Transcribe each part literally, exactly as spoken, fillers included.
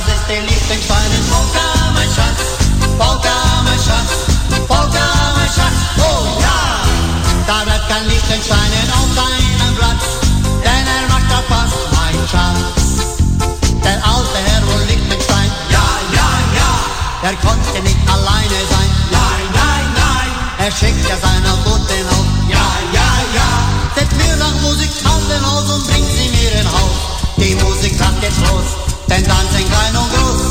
das ist der Lieblingswein in Polka, mein Schatz, Polka, mein Schatz, Polka, mein Schatz, oh ja! Da bleibt kein Lieblingswein auf seinem Platz, denn er macht da fast mein Schatz. Der alte Herr wohl Liechtenstein, ja, ja, ja, der konnte nicht alleine sein, nein, nein, nein, er schickt ja seiner Guten auf, ja, ja, ja, setzt mir nach Musikanten aus und bringt sie mir in Haus. Die Musik sagt jetzt los, denn tanzen klein und groß.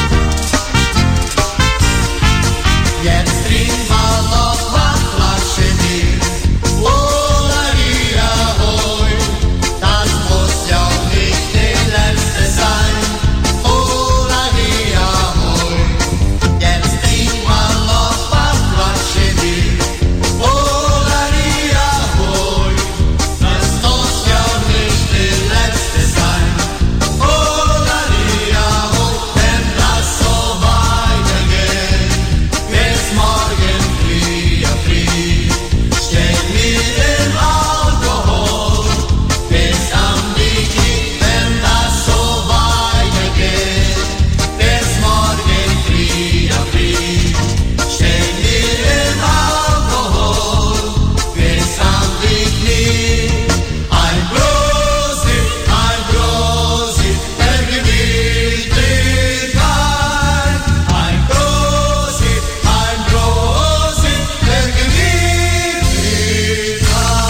Jetzt trink mal noch was Flasche Bier, oder wiederhol, das muss ja auch nicht die letzte sein, oder wiederhol. Jetzt trink mal noch was Flasche Bier, oder wiederhol, das muss ja auch nicht die letzte sein, oder wiederhol, wenn das so weitergeht, bis morgen früh, ja früh, stell mir den Alkohol bis am Wiki, wenn das so weitergeht, bis morgen früh, ja früh, stell mir den Alkohol bis am Wiki. Ein Prosit, ein Prosit der Gemütlichkeit, ein Prosit, ein Prosit der Gemütlichkeit.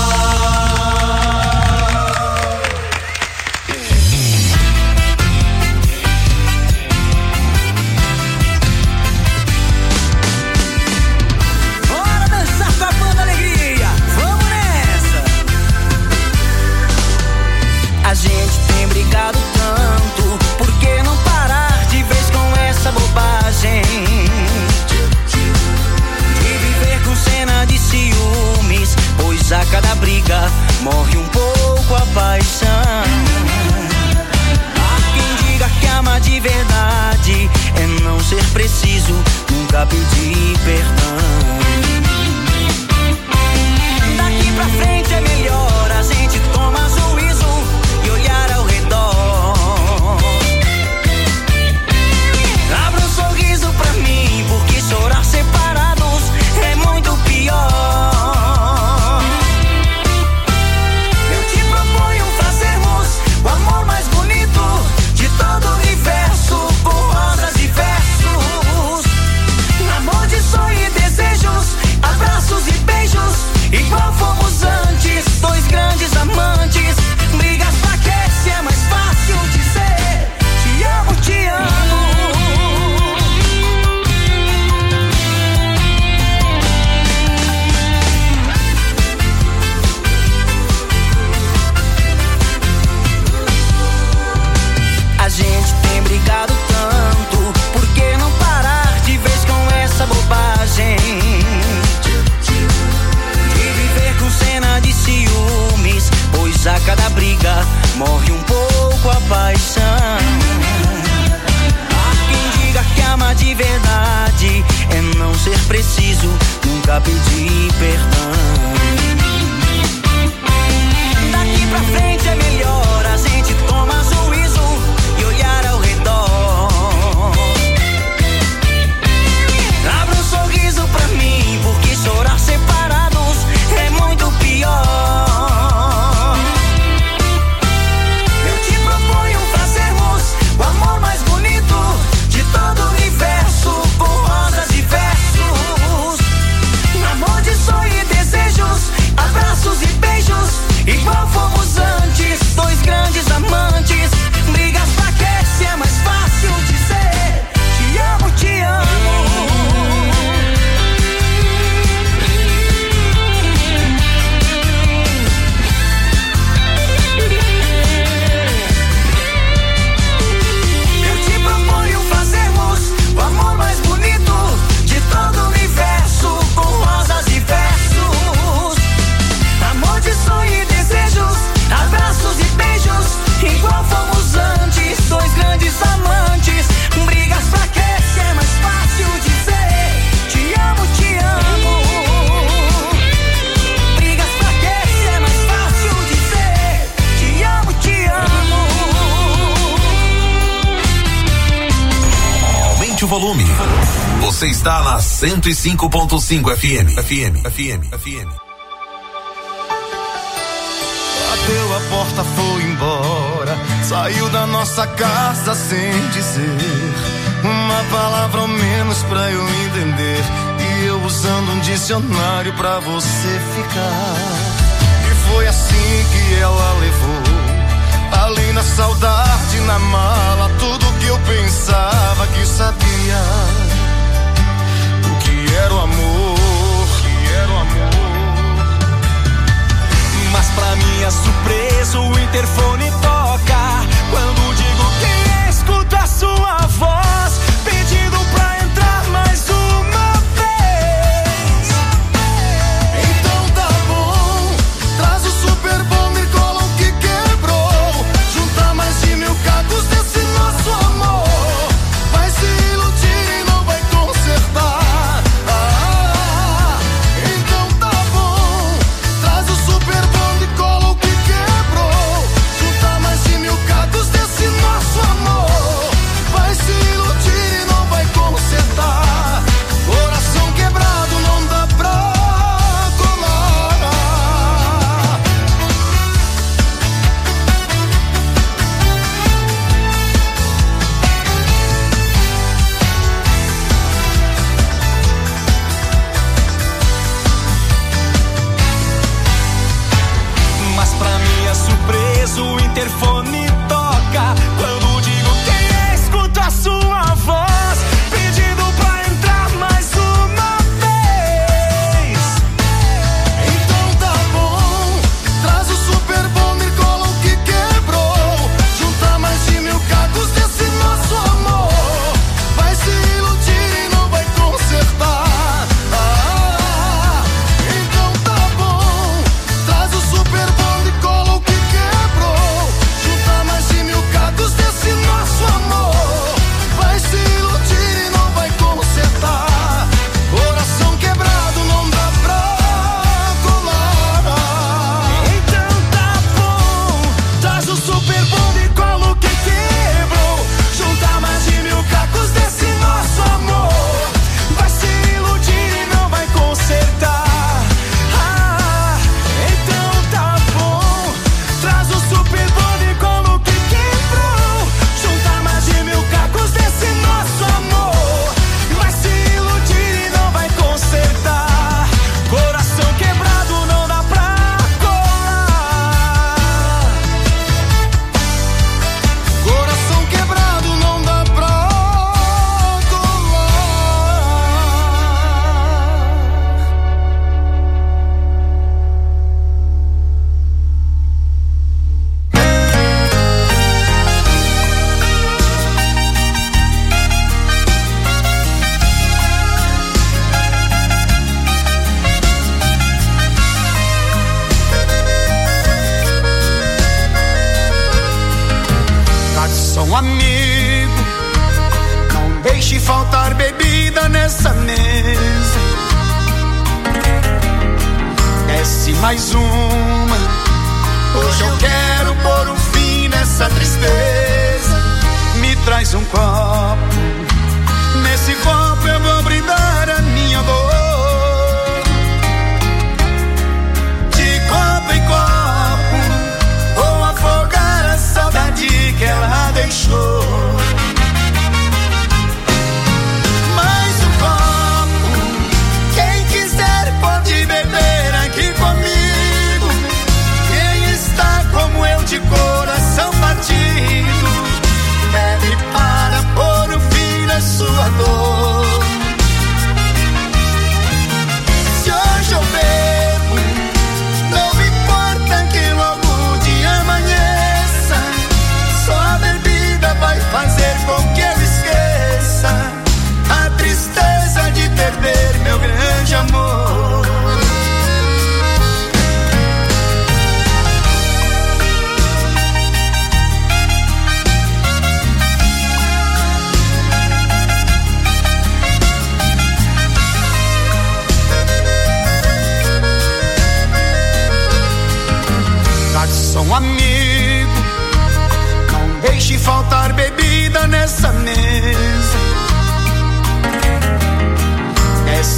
Bora dançar com a banda Alegria, vamos nessa! A gente tem brigado tanto, por que não parar de vez com essa bobagem? De viver com cena de ciúmes, pois a cada briga morre um pouco a paixão. Há quem diga que ama de verdade é não ser preciso nunca pedir perdão. Daqui pra frente é melhor a gente tomar juízo e olhar ao redor. Abra um sorriso pra mim, porque chorar separados é muito pior. Eu te proponho fazermos o amor mais bonito de todo o universo, com rosas e versos, amor de sonho e desejos, abraços e beijos, igual fomos antes, dois grandes amantes. Brigas pra quê? Se é mais fácil dizer te amo, te amo. A gente tem brigado tanto, por que não parar de vez com essa bobagem? De viver com cena de ciúmes, pois a cada briga morre um pouco a paixão. Há quem diga que ama de verdade é não ser preciso nunca pedir perdão. Daqui pra frente é melhor a gente tomar juízo e olhar ao redor. Abra um sorriso pra mim, porque chorar separados é muito pior. Eu te proponho fazermos o amor mais bonito de todo o universo, com rosas e versos, amor de sonho e desejos, abraços e beijos, igual fomos antes, dois grandes amantes. aumente o volume. Você está na cento e cinco ponto cinco F M. F M, F M, F M. Bateu a porta, foi embora. Saiu da nossa casa sem dizer uma palavra ao menos pra eu entender. E eu usando um dicionário pra você ficar. E foi assim que ela levou. Além da saudade na mala, tudo que eu pensava que sabia. O que era o amor, que era o amor. Mas pra minha surpresa o interfone toca. Quando digo quem é, escuto a sua voz, pedindo pra entrar mais uma vez. Então tá bom, traz o super bom e cola o que quebrou. Junta mais de mil cacos desse nosso amor. Vai se iludir e não vai consertar. Ah, então tá bom, traz o super bom e cola o que quebrou. Junta mais de mil cacos desse nosso amor. Vai se iludir e não vai consertar. Coração quebrado não dá pra colar. Mas pra minha surpresa o interfone toca. Quando digo quem é, escuto a sua voz, pedindo pra entrar mais uma vez. Então tá bom, traz o super bom e cola o que quebrou. Junta mais de mil cacos desse nosso amor. Vai se iludir e não vai consertar. Ah, então tá bom, traz o super bom e cola o que quebrou. Junta mais de mil cacos desse nosso amor. Vai se iludir e não vai consertar. Coração quebrado não dá pra colar. Então tá bom, traz o super bom e cola o que quebrou. Junta mais de mil cacos desse nosso amor. Vai se iludir e não vai consertar. Ah, então tá bom, traz o super bom e cola o que quebrou. Junta mais de mil cacos desse nosso amor. Vai se iludir e não vai consertar. Coração quebrado não dá pra colar. Coração quebrado não dá pra colar. Garçom amigo, não deixe faltar bebida nessa mesa. Desce mais uma, hoje eu quero pôr um fim nessa tristeza. Me traz um copo, nesse copo eu vou brindar a minha dor. De copo em copo, vou afogar a saudade que ela deixou. Mais um copo, quem quiser pode beber aqui comigo. Quem está como eu de coração partido, bebe para pôr o fim na sua dor. Se hoje eu bebo, não me importa que logo o dia amanheça. Só a bebida vai fazer com que eu esqueça a tristeza de perder meu grande amor. Garçom amigo, não deixe faltar bebida nessa mesa.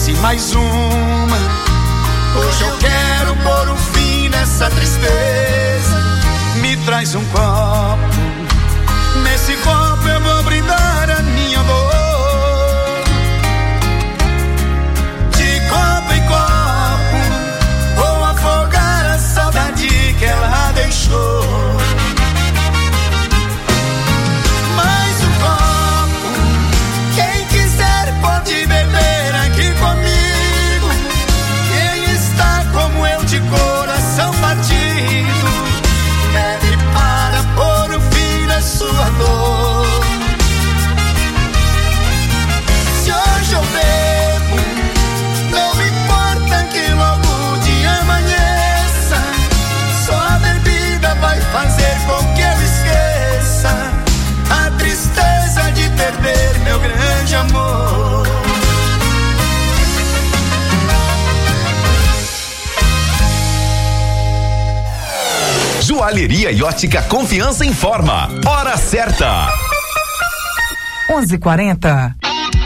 fosse mais uma. Hoje eu quero pôr um fim nessa tristeza. Me traz um copo, nesse copo eu vou brindar a minha dor. De copo em copo, vou afogar a saudade que ela deixou. Mais um copo, quem quiser pode beber aqui comigo. Quem está como eu de coração partido, bebe para pôr o fim na sua dor. Se hoje eu bebo, não me importa que logo o dia amanheça. Só a bebida vai fazer com que eu esqueça a tristeza de perder meu grande amor. Joalheria e Ótica Confiança informa. Hora certa. onze e quarenta.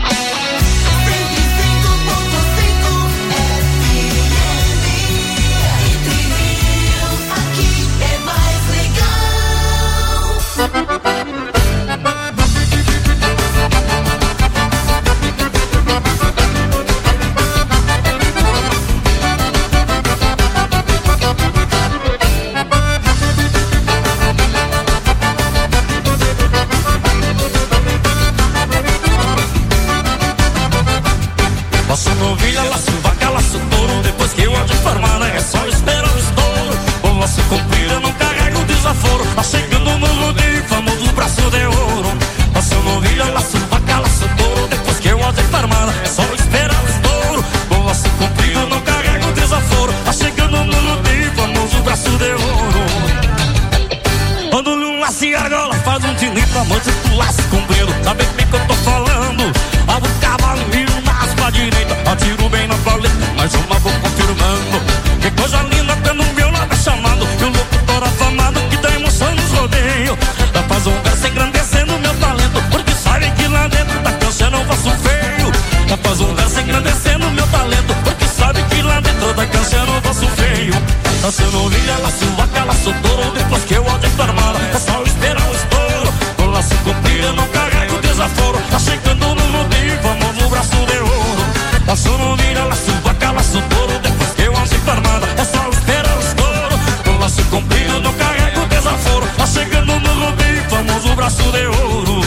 Laço novilha, laço vaca, laço touro. Depois que eu ando formada é só esperar o estouro. O laço comprido eu não carrego desaforo. Tá chegando no rodeio, famoso braço de ouro. Laço novilha, laço vaca, laço touro. Depois que eu ando formada é só esperar o estouro. O laço comprido eu não carrego desaforo. Tá chegando no rodeio, famoso braço de ouro. Ando-lhe um laço e argola, faz um tinito, amante do laço comprido. Sabe bem que eu tô falando? Abo o cavalo, viro nas pra direita, atiro bem na paleta, mais uma vou confirmando. Que coisa linda quando o meu lado é chamado. E o locutor afamado que dá emoção nos rodeios. Dá faz um verso engrandecendo meu talento, porque sabe que lá dentro da cancha eu não faço feio. Dá faz um verso engrandecendo meu talento, porque sabe que lá dentro da cancha eu não faço feio. Laço novilha, laço vaca, laço touro. Depois que eu ando formada é só esperar o estouro. Com laço comprido eu não carrego desaforo. Tá chegando no rodeio, vamos no braço de ouro. Laço novilha, laço vaca, laço touro. Depois que eu ando formada é só esperar o estouro. Com laço comprido eu não carrego desaforo. Tá chegando no rodeio, vamos no braço de ouro.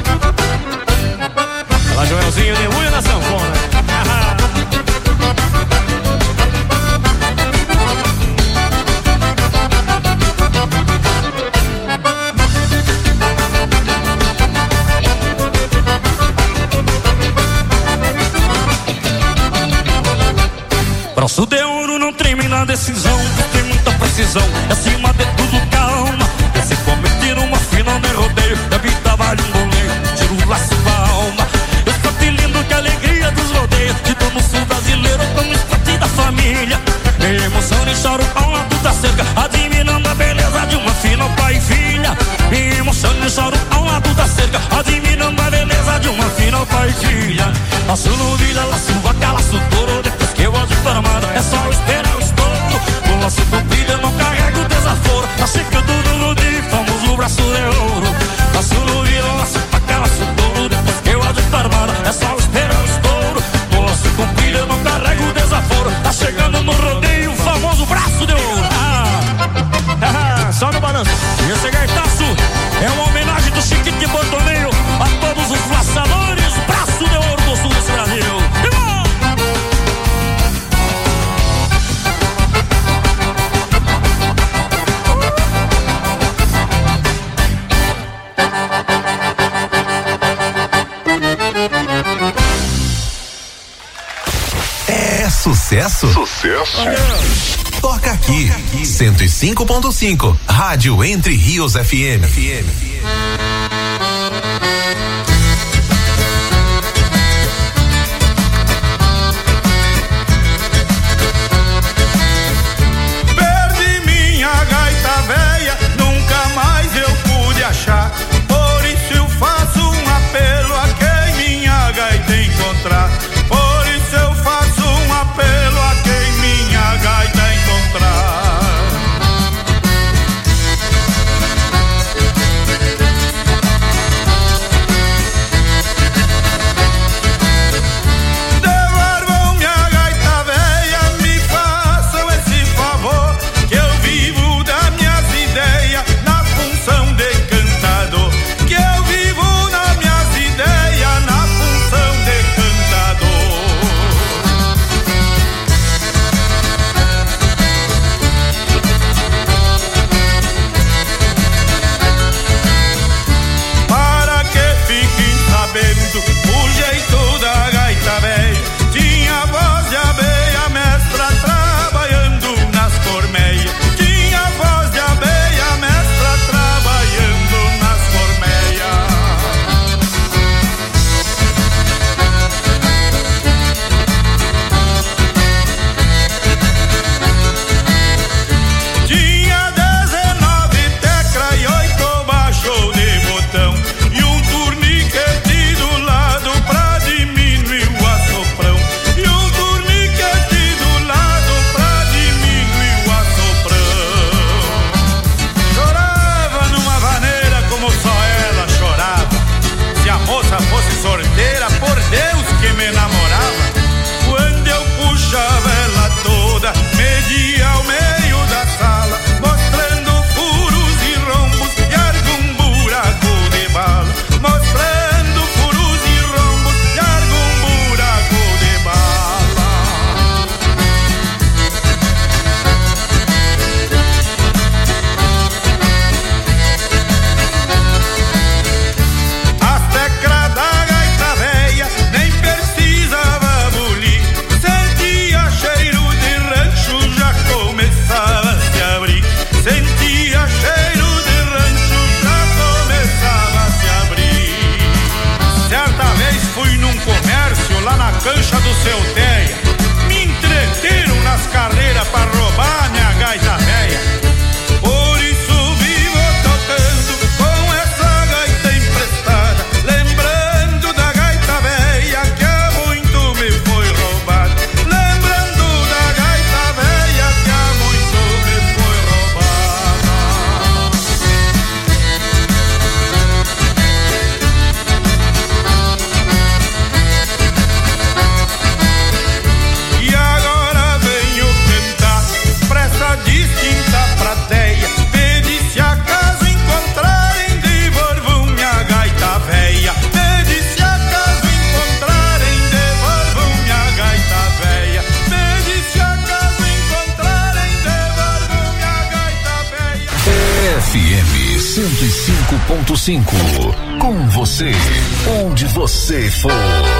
Fala Joelzinho de unha na sanfona. Braço de ouro não treme na decisão, tem muita precisão, é acima de tudo calma. E se cometer uma final de rodeio, da vida vale um boleio, tiro o laço pra alma. Eu estou te lindo que a alegria dos rodeios, de todo sul brasileiro como esporte da família. Me emociona e choro ao lado da cerca, admirando a beleza de uma final pai e filha. Me emociona e choro ao lado da cerca, admirando a beleza de uma final pai e filha. Laço novilha, laço vaca, laço touro. Depois que eu ando formada é só esperar o estouro. Com laço comprido eu não carrego desaforo. Tá chegando no rodeio, famoso braço de ouro. Laço novilha, laço vaca, laço touro. Depois que eu ando formada é só esperar o estouro. Com laço comprido eu não carrego desaforo. Tá chegando no rodeio, famoso braço de ouro. Ah, só no balanço. E esse gaitaço é uma homenagem do Chiquito de Bortoneio a todos os laçadores, braço de ouro do sul desse Brasil. É sucesso? Sucesso. Toca aqui, cento e cinco ponto cinco, Rádio Entre Rios F M. F M. Perdi minha gaita véia, nunca mais eu pude achar. Por isso eu faço um apelo a quem minha gaita encontrar. Por isso eu faço ponto cinco. Com você, onde você for.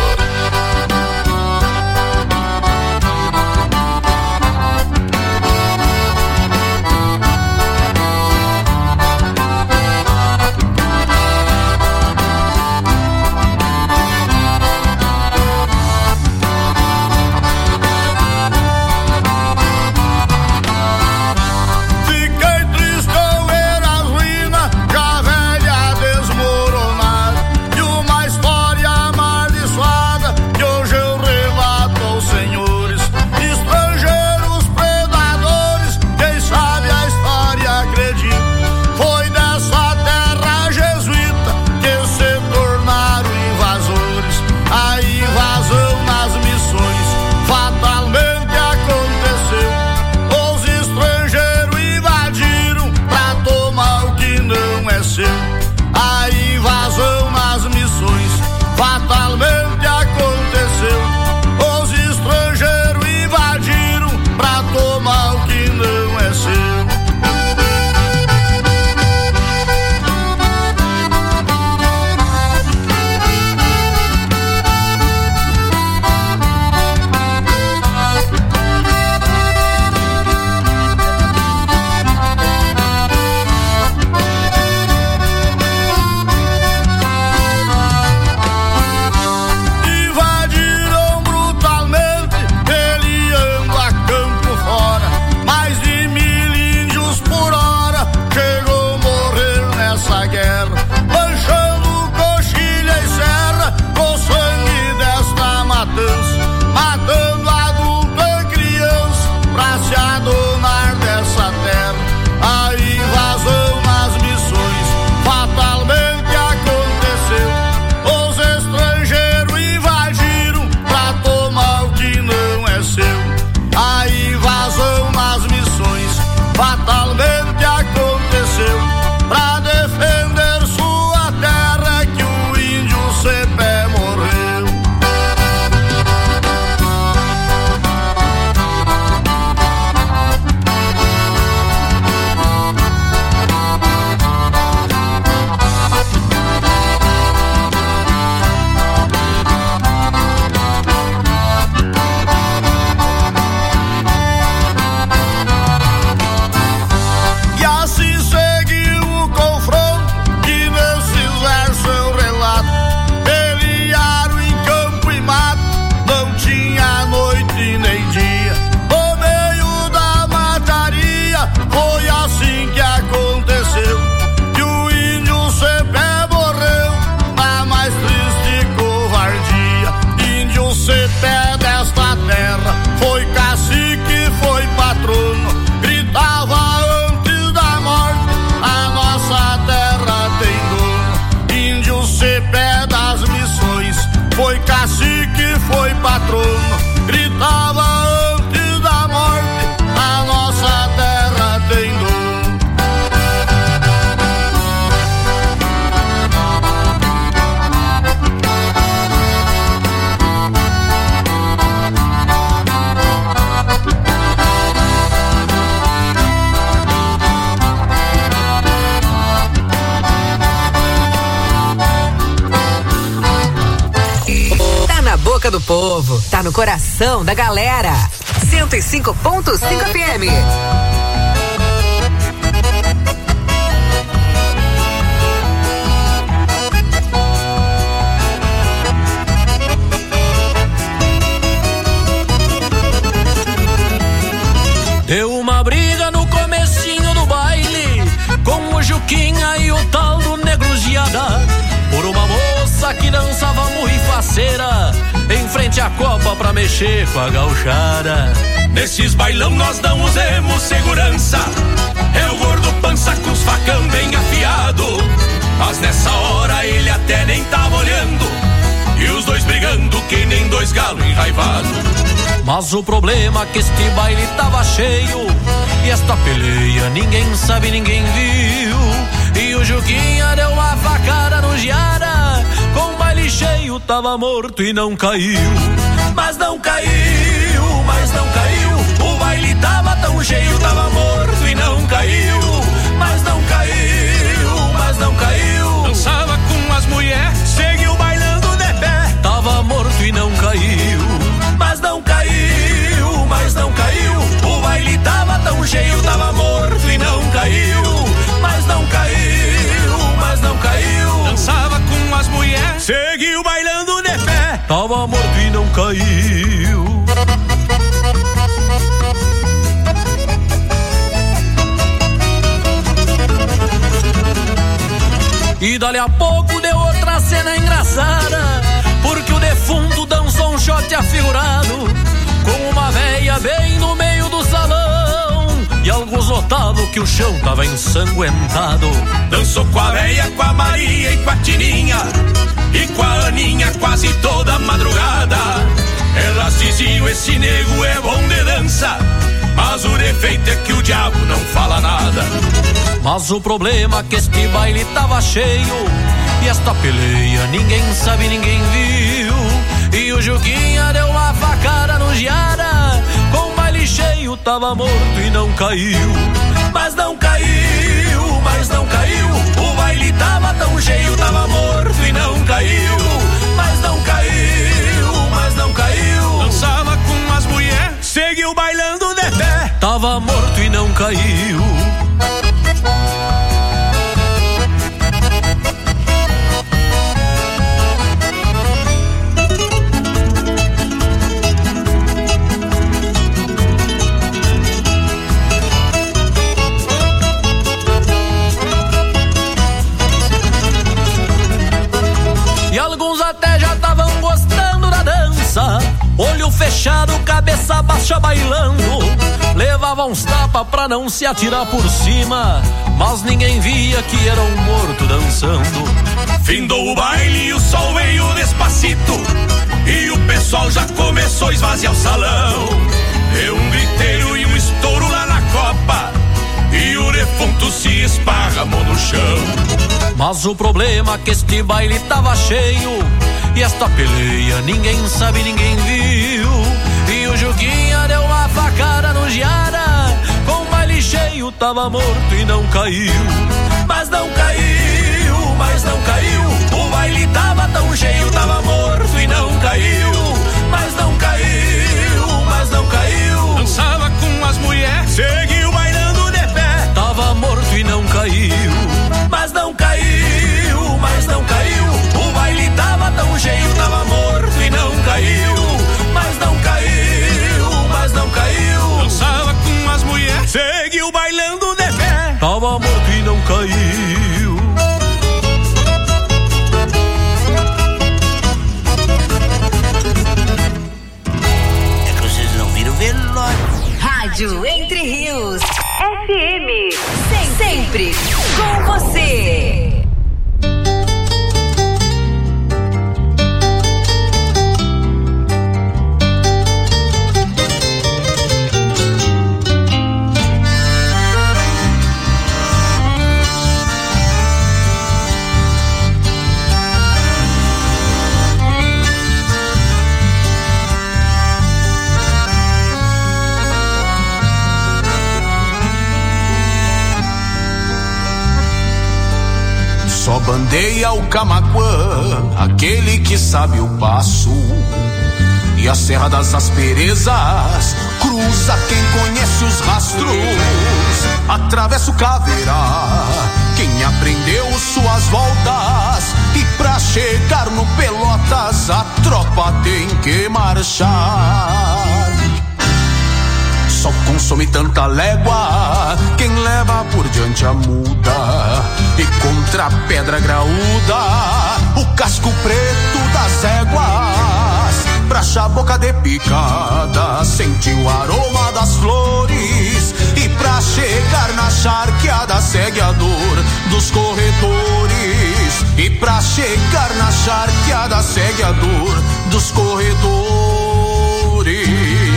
Do povo, tá no coração da galera. cento e cinco ponto cinco F M. Deu uma briga no comecinho do baile com o Juquinha e o tal do Negro Giada por uma moça que dançava muito faceira em frente à copa pra mexer com a gauchada. Nesses bailão nós damos segurança, é o gordo pança com os facão bem afiado. Mas nessa hora ele até nem tava olhando, e os dois brigando que nem dois galos enraivados. Mas o problema é que este baile tava cheio, e esta peleia ninguém sabe, ninguém viu. E o Juquinha deu uma facada no Giara, com o baile cheio tava morto e não caiu. Mas não caiu, mas não caiu. O baile tava tão cheio, tava morto e não caiu. Mas não caiu, mas não caiu. tava morto e não caiu. E dali a pouco deu outra cena engraçada, porque o defunto dançou um shot afigurado com uma véia bem no meio do salão. E alguns notavam que o chão tava ensanguentado. Dançou com a véia, com a Maria e com a Tininha, e com a Aninha quase toda madrugada. Elas diziam, esse nego é bom de dança, mas o defeito é que o diabo não fala nada. Mas o problema é que este baile tava cheio, e esta peleia ninguém sabe, ninguém viu. E o Juquinha deu uma facada no Giara, com o baile cheio tava morto e não caiu. Mas não caiu, mas não caiu, o baile tava tão cheio, tava morto e não caiu. Mas não caiu, mas não caiu. Dançava com as mulheres, seguiu bailando de pé, tava morto e não caiu. E alguns até já estavam gostando da dança, olho fechado, cabeça baixa bailando. Levava uns tapas pra não se atirar por cima, mas ninguém via que era um morto dançando. Findou o baile e o sol veio despacito, e o pessoal já começou a esvaziar o salão. Deu um griteiro e um estouro lá na copa, e o defunto se esparramou no chão. Mas o problema é que este baile tava cheio, e esta peleia ninguém sabe, ninguém viu. E o Juquinha deu uma facada no Giara, com o baile cheio tava morto e não caiu. Mas não caiu, mas não caiu, o baile tava tão cheio, tava morto e não caiu. Mas não caiu, mas não caiu. Dançava com as mulheres, seguiu bailando de pé, tava morto e não caiu. Mas não caiu, mas não caiu, o baile tava tão cheio, tava morto e não caiu. Mas não caiu, mas não caiu. Dançava com as mulheres, seguiu bailando de pé, tava morto e não caiu. É que vocês não viram o velório. Rádio Entre Rios F M, sempre com você. Só bandeia o Camaquã, aquele que sabe o passo. E a Serra das Asperezas cruza quem conhece os rastros. Atravessa o Caverá, quem aprendeu suas voltas. E pra chegar no Pelotas a tropa tem que marchar. Só consome tanta légua quem leva por diante a muda. E contra a pedra graúda o casco preto das éguas. Pra achar boca de picada sentir o aroma das flores. E pra chegar na charqueada segue a dor dos corredores. E pra chegar na charqueada segue a dor dos corredores.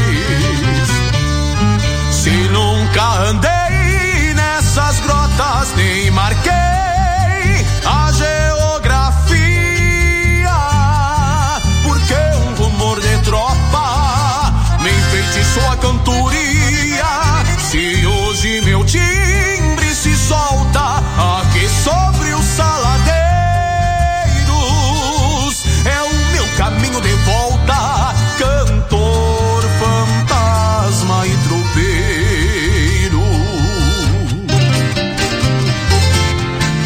Se nunca andei nessas grotas, nem marquei a geografia, porque um rumor de tropa me enfeitiçou a cantoria. Se hoje meu timbre se solta aqui sobre os saladeiros, é o meu caminho de volta, cantor, fantasma e tropeiro.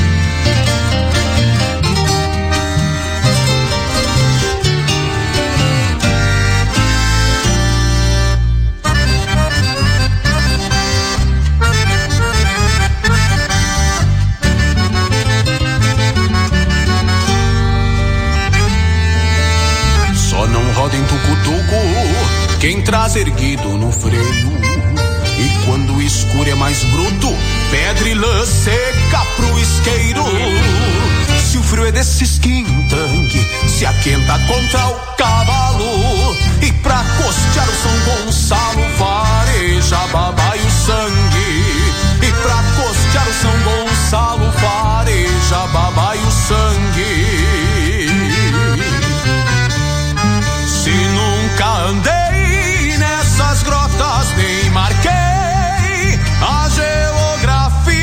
quem traz erguido no freio. E quando o escuro é mais bruto, pedra e lã seca pro isqueiro. Se o frio é desses quintangue, se aquenta contra o cavalo. E pra costear o São Gonçalo, fareja a baba e o sangue. E pra costear o São Gonçalo, fareja a baba e o sangue. Se nunca andei nessas grotas, nem marquei a geografia,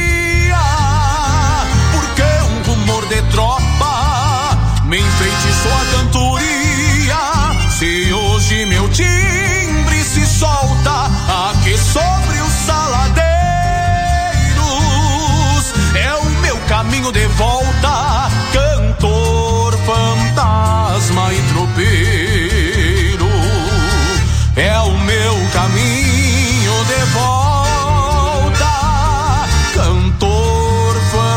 porque um rumor de tropa me enfeitiçou a cantoria. Se hoje meu timbre se solta aqui sobre os saladeiros, é o meu caminho de volta, cantor, fantasma e tropeiro. É o meu caminho de volta, cantor,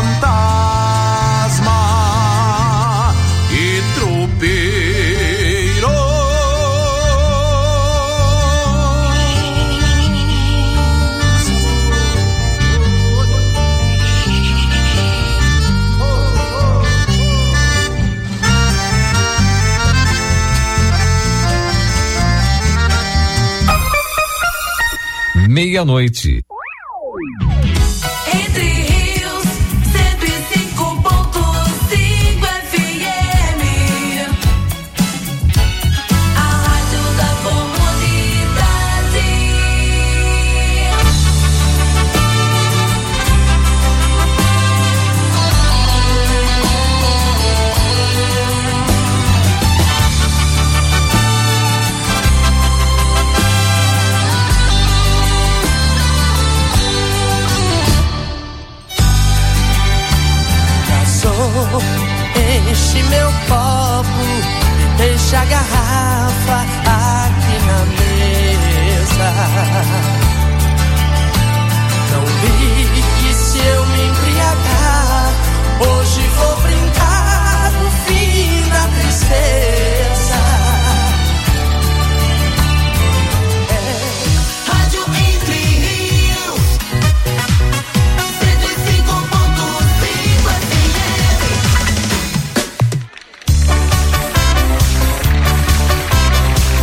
fantasma e tropeiro. Meia-noite. Entre Rios, cento e cinco ponto cinco F M. A rádio da comunidade. Enche meu copo e deixa a garrafa aqui na mesa. Não ligue se eu me embriagar, hoje vou brincar no fim da tristeza. É. Rádio Entre Rios, cento e cinco ponto cinco F M.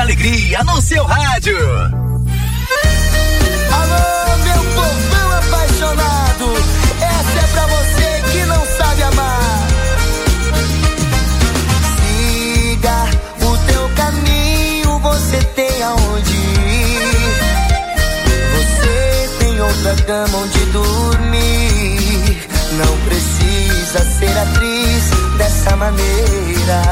alegria no seu rádio. Alô, meu povão apaixonado, essa é pra você que não sabe amar. Siga o teu caminho, você tem aonde ir. Você tem outra cama onde dormir. Não precisa ser atriz dessa maneira.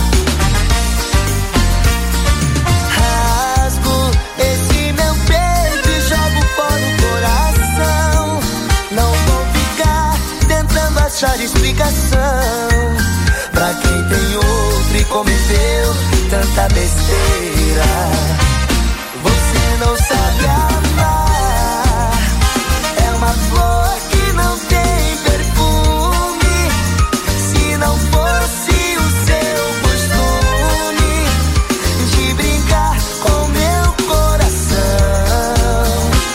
Rasgo esse meu peito e jogo fora o coração. Não vou ficar tentando achar explicação pra quem tem outro e cometeu tanta besteira. Você não sabe amar, é uma flor que não tem perfume. Se não fosse o seu costume de brincar com meu coração,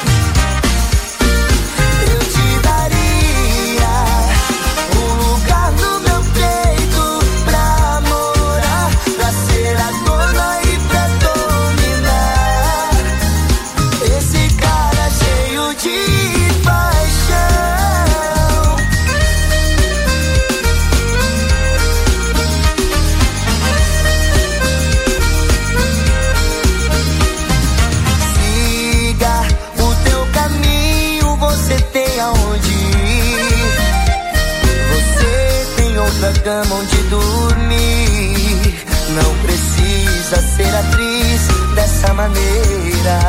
eu te daria um lugar no meu peito pra morar, pra ser a dona e pra dominar esse cara cheio de paixão. Siga o teu caminho, você tem aonde ir. Você tem outra cama onde dormir. Não precisa ser atriz dessa maneira.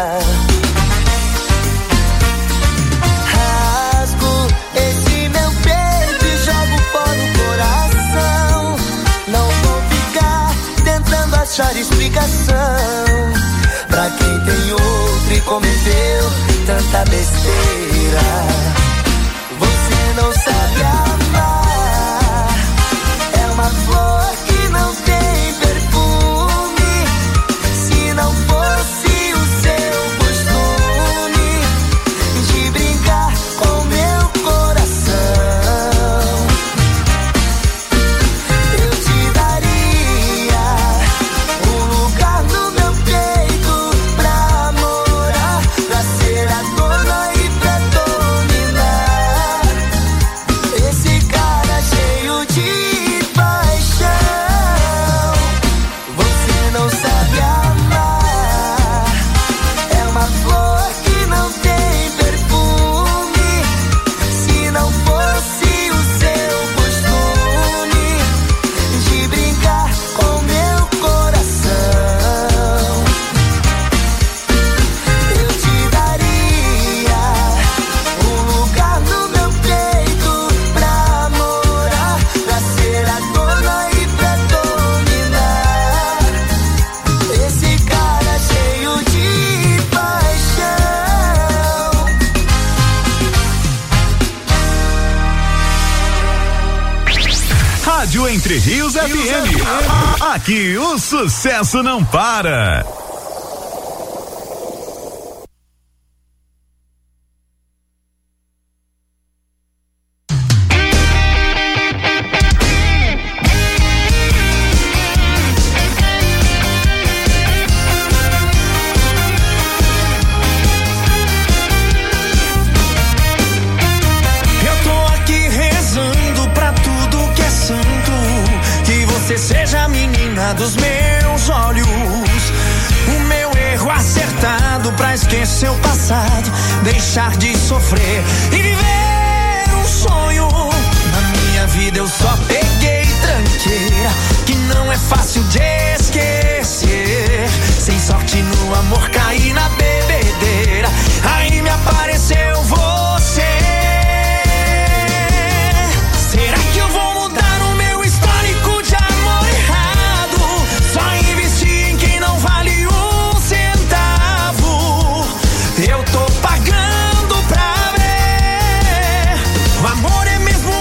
Rasgo esse meu peito e jogo fora o coração. Não vou ficar tentando achar explicação pra quem tem outro e cometeu tanta besteira. Você não sabe amar, é uma flor que não tem perfume. Se não fosse o seu costume de brincar com meu coração, eu te daria um lugar no meu peito pra morar, pra ser a dona e pra dominar esse cara cheio de paixão. Você não sabe amar, é uma flor que não tem perfume. Se não fosse o seu costume de brincar com meu coração, eu te daria um lugar no meu peito pra morar, pra ser a dona e pra dominar esse cara cheio de paixão. Rádio Entre Rios F M. Aqui o sucesso não para. Eu tô aqui rezando pra tudo que é santo, que você seja a menina dos meus olhos. O meu erro acertado pra esquecer o passado, deixar de sofrer e viver um sonho. Na minha vida eu só peguei tranqueira, que não é fácil de esquecer. Sem sorte no amor, caí na bebedeira, aí me apareceu você. Será que eu vou mudar o meu histórico de amor errado? Só investir em quem não vale um centavo. Eu tô pagando pra ver. O amor é mesmo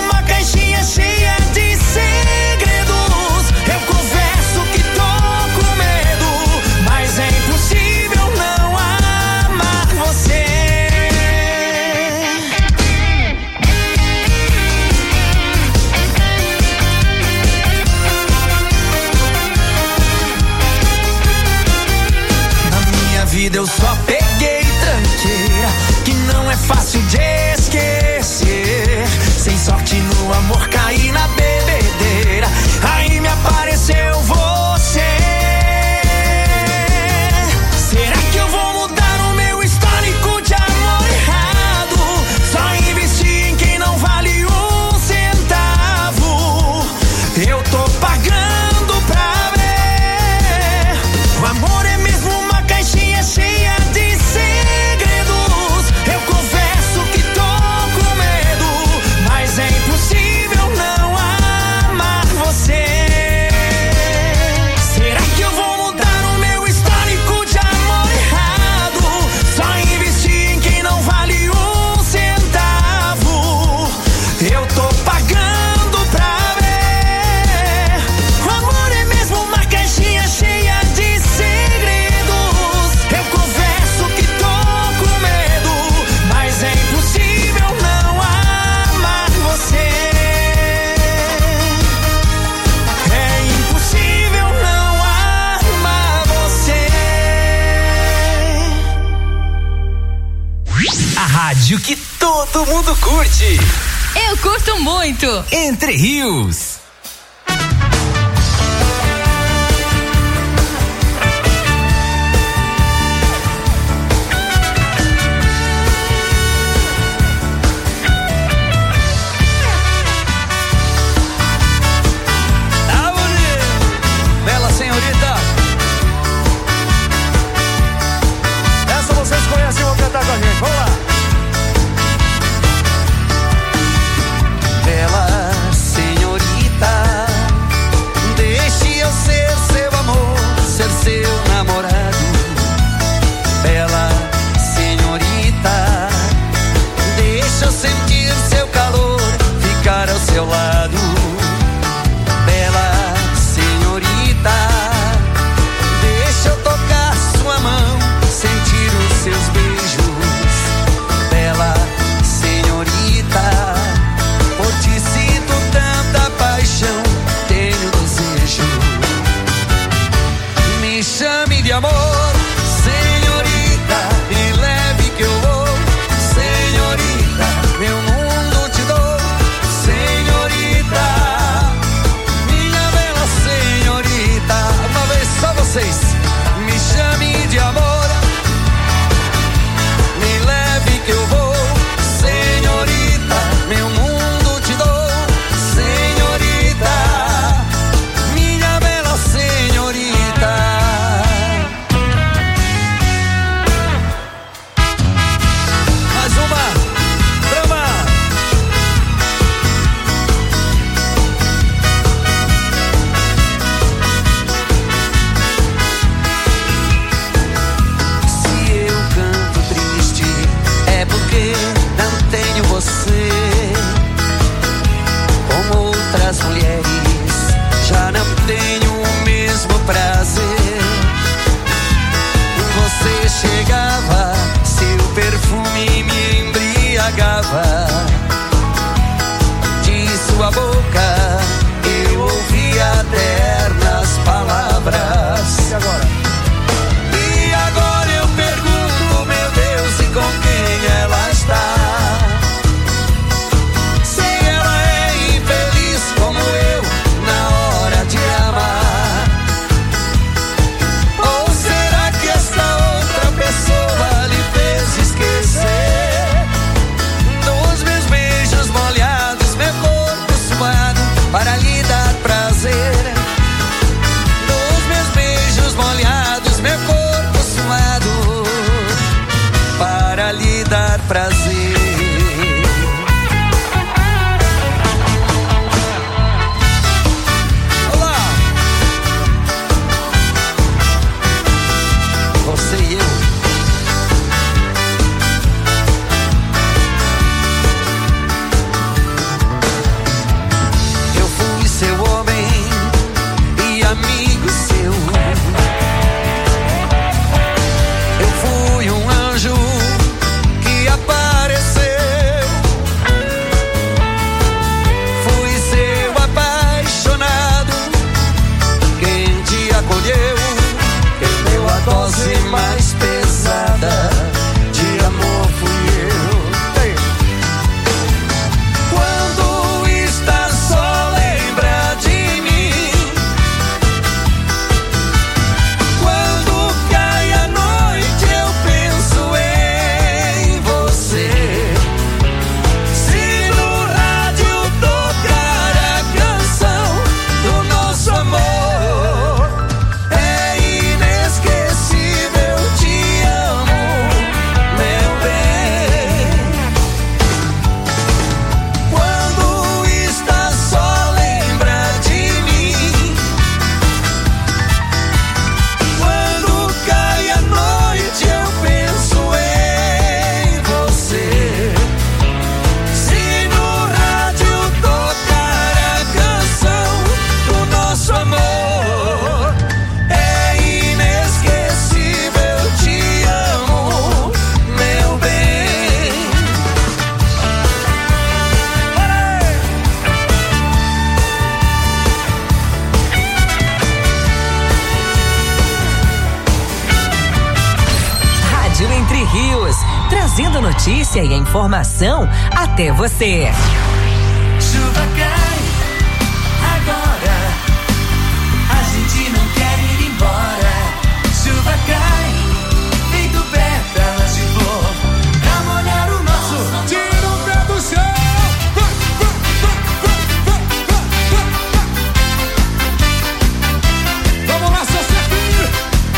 rádio que todo mundo curte. Eu curto muito. Entre Rios. Seu trazendo notícia e a informação até você. Chuva cai agora, a gente não quer ir embora. Chuva cai, feito pétalas de flor, pra molhar o nosso. Tira o pé do chão. Vamos lá, seu Cefinho.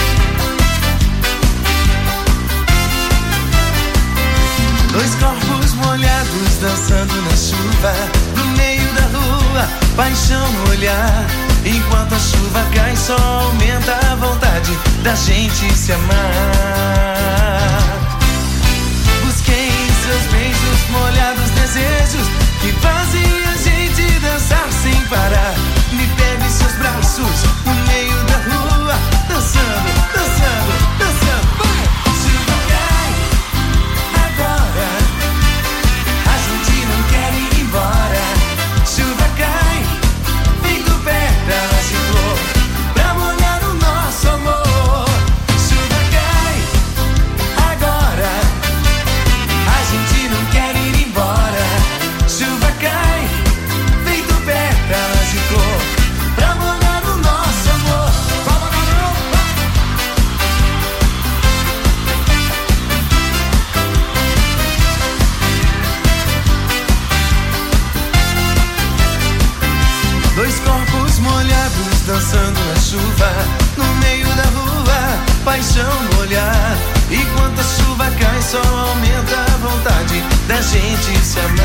Dois corpos molhados dançando na chuva, no meio da rua, paixão no olhar. Enquanto a chuva cai, só aumenta a vontade da gente se amar. Busquei em seus beijos molhados desejos que fazem a gente dançar sem parar. Me pega em seus braços, no meio da rua, dançando, dançando, dançando. Vai! Chuva cai agora, a gente não quer ir embora. Chuva cai, feito pétalas de flor, pra molhar o nosso amor. Chuva cai agora, a gente não quer ir embora. Chuva cai, feito pétalas de flor, pra molhar o nosso amor. Fala, garoto! Dois corpos molhados dançando na chuva, no meio da rua, paixão no olhar. E quando a chuva cai, só aumenta a vontade da gente se amar.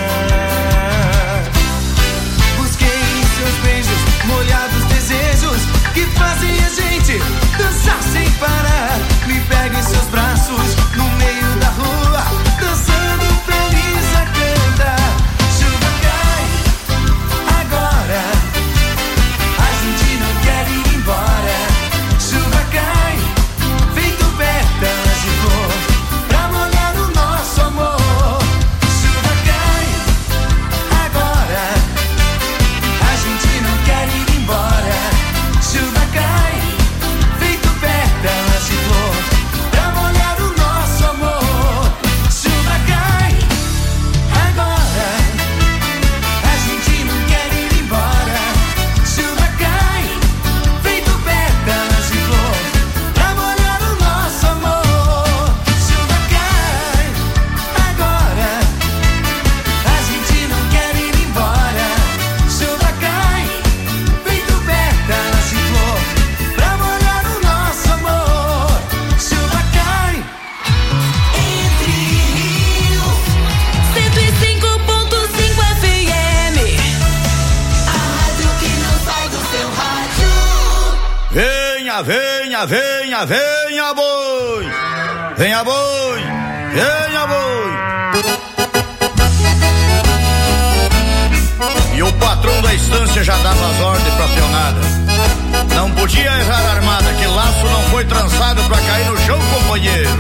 Busquei em seus beijos molhados desejos que fazem a gente dançar sem parar. Me pega em seus braços, no meio da rua, dançando feliz a cantar. Chuva cai agora, a gente não quer ir embora. Chuva cai, feito pétalas de flor, pra molhar o nosso amor. Chuva cai agora, a gente não quer ir embora. Chuva cai, feito pétalas de flor, pra molhar o nosso amor. Chuva cai agora, a gente não quer ir embora. Chuva cai, feito pétalas de flor, pra molhar o nosso amor. Chuva cai agora, a gente não quer ir embora. Chuva cai, feito pétalas de flor, pra molhar o nosso amor. Chuva cai entre rios. cento e cinco ponto cinco F M. A rádio que não sai do seu rádio. Venha, venha, venha, venha, boi! Venha, boi! Venha, boi! E o patrão da estância já dava as ordens pra peonada. Não podia errar a armada, que laço não foi trançado pra cair no chão, companheiro.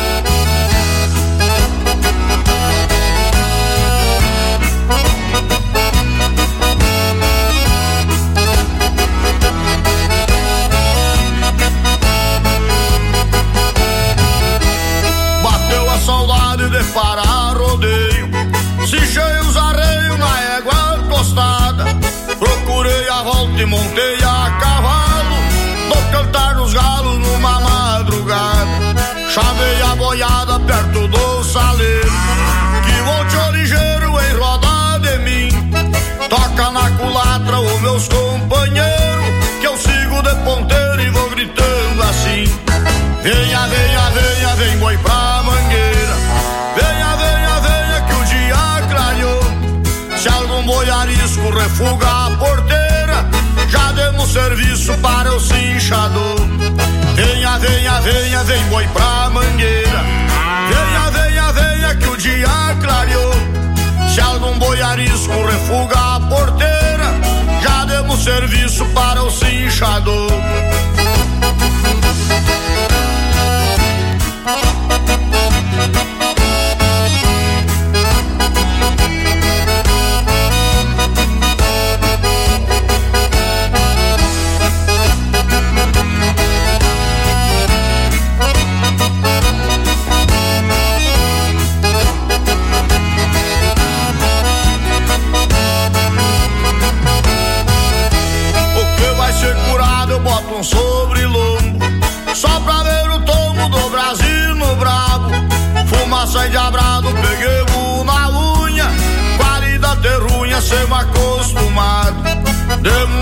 Bateu a saudade de parar rodeio, se cheio os arreios na égua tostada. Procurei a volta e montei a cavalo, do cantar dos galos numa madrugada. Chamei a boiada perto do saleiro, que volte ligeiro em roda de mim. Toca na culatra os meus companheiros, que eu sigo de ponteiro e vou gritando assim: venha, venha, venha, vem boi pra mangueira. Venha, venha, venha que o dia clareou. Se algum boi arisco refuga a porteira, já demos serviço para o cinchador. Venha, venha, venha, vem boi pra mangueira. Venha, venha, venha que o dia clareou. Se algum boi arisco refuga a porteira, já demos serviço para o cinchador.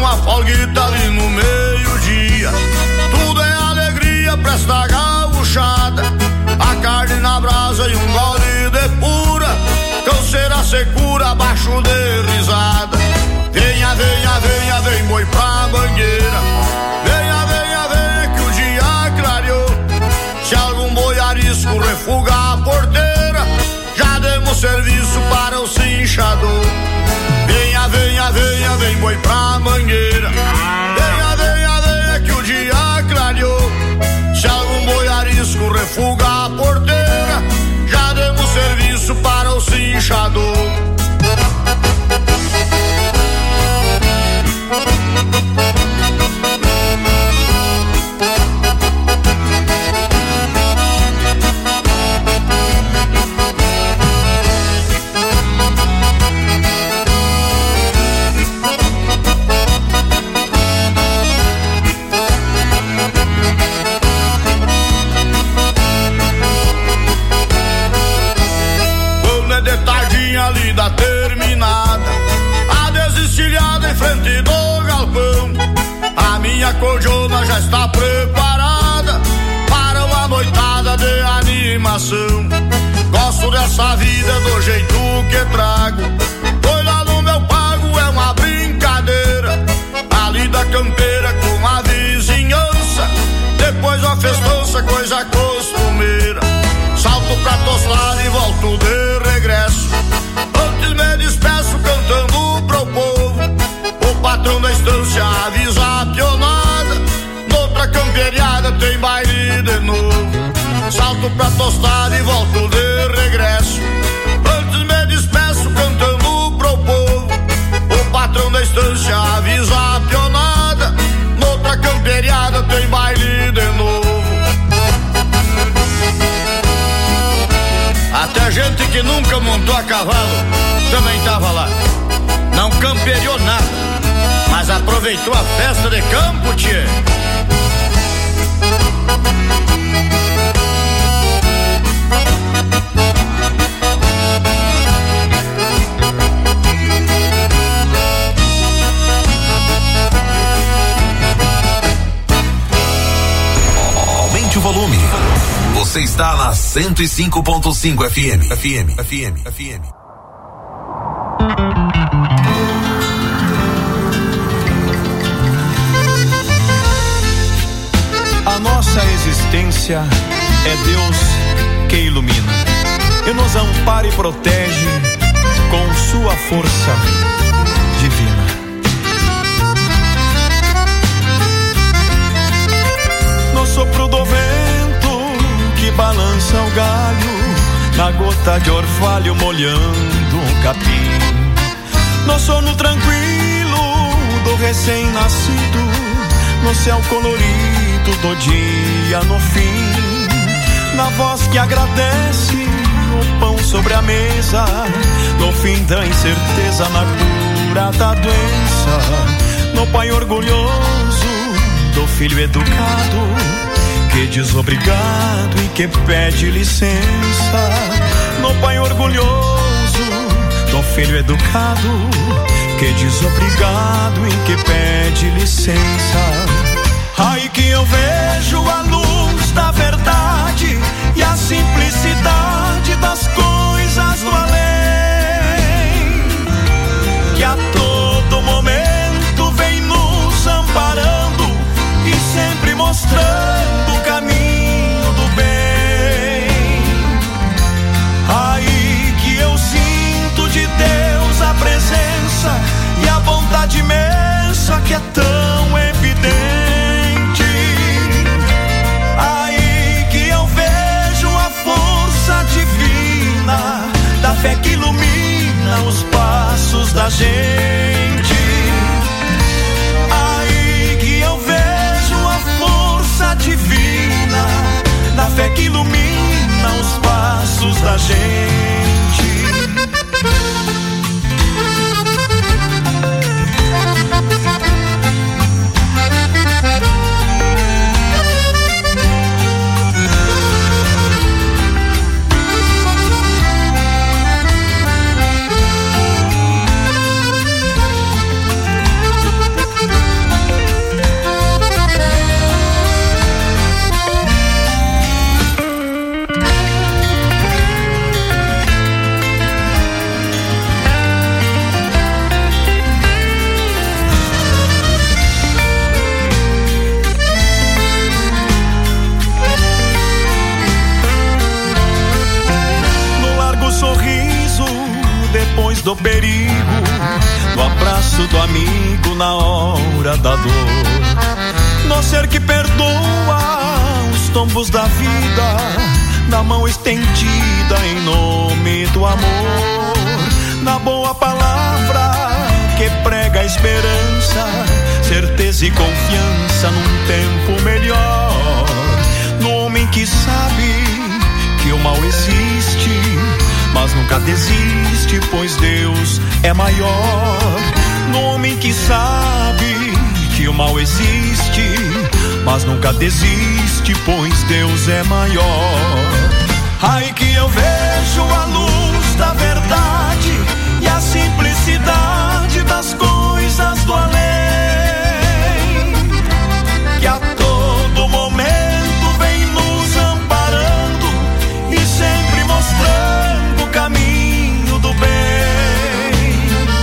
uma folguita ali no meio-dia. Tudo é alegria pra esta gauchada. A carne na brasa e um gole de pura. Canseira secura, baixo de risada. Venha, venha, venha, vem boi pra bangueira. Venha, venha, venha que o dia clareou. Se algum boi arisco refugar a porteira, já demos serviço para o cinchador. Venha, venha, venha, vem boi pra mangueira. Venha, venha, venha que o dia clareou. Se algum boi arisco refugar a porteira, já demos serviço para o cinchador. Ali da terminada, a desestilhada em frente do galpão. A minha cordona já está preparada para uma noitada de animação. Gosto dessa vida do jeito que trago, pois lá no meu pago é uma brincadeira. Ali da campeira com a vizinhança, depois uma festança, coisa costumeira. Salto pra tostar e volto de regresso. Antes me despeço cantando pro povo. O patrão da estância avisa a pionada. Noutra camperiada tem baile de novo. Salto pra tostar e volto de regresso. Antes me despeço cantando pro povo. O patrão da estância avisa a pionada. Noutra camperiada tem baile de novo. Até gente que nunca montou a cavalo também tava lá. Não camperiou nada, mas aproveitou a festa de campo, tchê. Aumente o volume. Você está na cento e cinco ponto cinco F M. F M, F M, F M. A nossa existência é Deus que ilumina e nos ampara e protege com sua força divina. No sopro do vento que balança o galho, na gota de orvalho molhando o capim, no sono tranquilo do recém-nascido, no céu colorido do dia no fim, na voz que agradece o pão sobre a mesa, no fim da incerteza, na cura da doença, no pai orgulhoso do filho educado que diz obrigado e que pede licença, no pai orgulhoso do filho educado que diz obrigado e que pede licença. Ai que eu vejo a luz da verdade e a simplicidade das coisas do além, que a todo momento vem nos amparando e sempre mostrando o caminho do bem. Aí que eu sinto de Deus a presença e a vontade imensa que é tão evidente o perigo, no abraço do amigo na hora da dor, no ser que perdoa os tombos da vida, na mão estendida em nome do amor, na boa palavra que prega a esperança, certeza e confiança num tempo melhor, no homem que sabe que o mal existe, mas nunca desiste, pois Deus é maior. No homem que sabe que o mal existe, mas nunca desiste, pois Deus é maior. Ai que eu vejo a luz da verdade e a simplicidade das coisas do além, que a todo momento vem nos amparando e sempre mostrando o caminho do bem.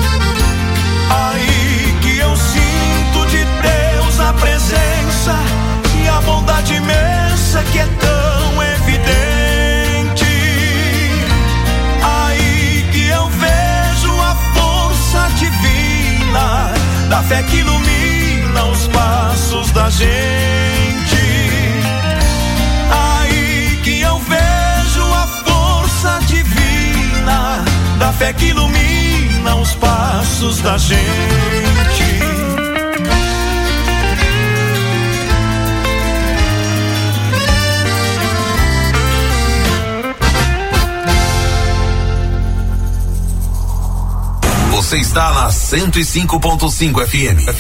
Aí que eu sinto de Deus a presença e a bondade imensa que é tão evidente. Aí que eu vejo a força divina da fé que ilumina os passos da gente. Aí que eu vejo a força divina da fé que ilumina os passos da gente. Você está na cento e cinco ponto cinco F M.